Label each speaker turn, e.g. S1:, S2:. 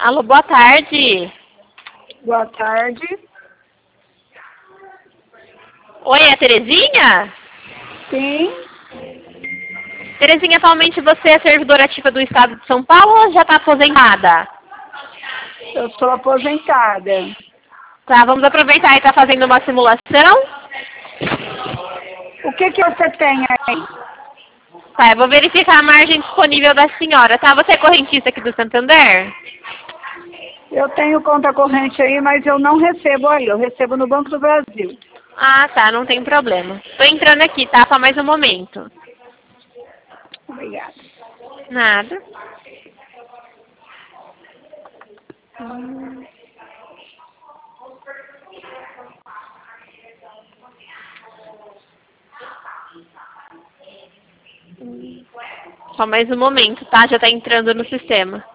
S1: Alô, boa tarde.
S2: Boa tarde.
S1: Oi, é a Terezinha?
S2: Sim,
S1: Terezinha, atualmente você é servidora ativa do Estado de São Paulo ou já está aposentada?
S2: eu sou aposentada.
S1: Tá, vamos aproveitar e estar fazendo uma simulação.
S2: O que você tem aí?
S1: Tá, eu vou verificar a margem disponível da senhora, tá? Você é correntista aqui do Santander?
S2: Eu tenho conta corrente aí, mas eu não recebo aí. Eu recebo no Banco do Brasil.
S1: Ah, tá, não tem problema. Tô entrando aqui, tá? Só mais um momento.
S2: Obrigada.
S1: Nada. Só mais um momento, tá? Já tá entrando no sistema.